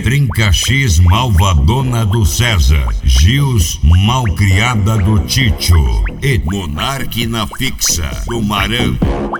Trinca X malvadona do César, Gils malcriada do Tito e Monarque na fixa do Maranhão.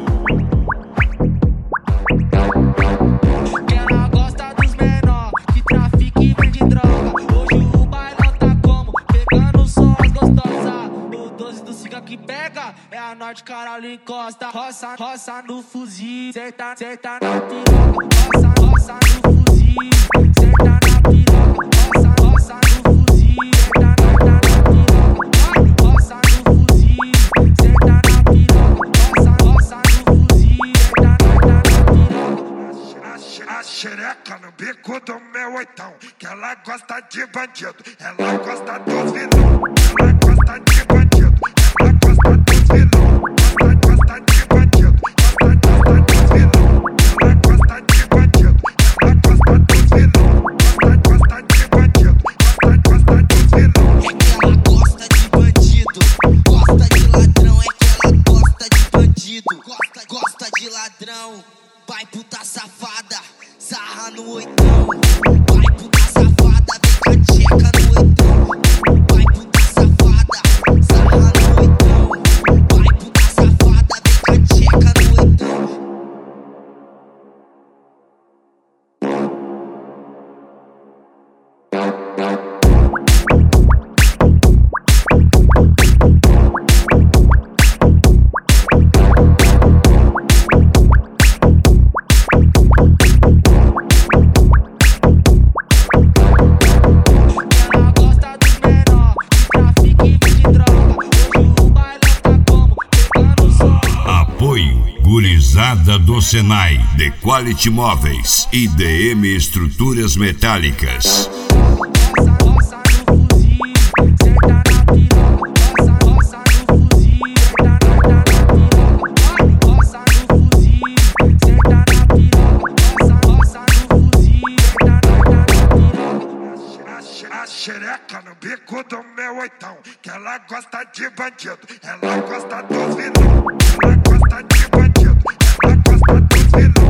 Ela gosta dos menor que trafica e vende droga. Hoje o bailão tá como? Pegando só as gostosas. O 12 do ciga que pega é a Norte Carolina encosta. Roça, roça no fuzil, senta na piroca. Roça, roça no fuzil, senta na piroca. Roça, roça no fuzil, senta na piroca. Roça no fuzil, senta na piroca. Roça, roça no fuzil, senta na piroca. A xereca no bico do meu oitão, que ela gosta de bandido, ela gosta dos vilão, ela gosta de bandido, ela gosta dos vilão, gosta de bandido, gosta dos vilão, ela gosta de bandido, ela gosta dos vilão, gosta de bandido, gosta dos vilão. É que ela gosta de bandido, gosta de ladrão, é que ela gosta de bandido, gosta de ladrão. Vai puta safada, sarra no oitão. Vai puta safada, vem com a tcheca no oitão. Vai puta safada, sarra no oitão. Vai puta safada, vem com a tcheca no oitão. Gurizada do Senai, The Quality Móveis e DM Estruturas Metálicas. A xereca no bico do meu oitão, que ela gosta de bandido, ela gosta dos vilão, ela gosta de bandido, ela gosta dos vilão.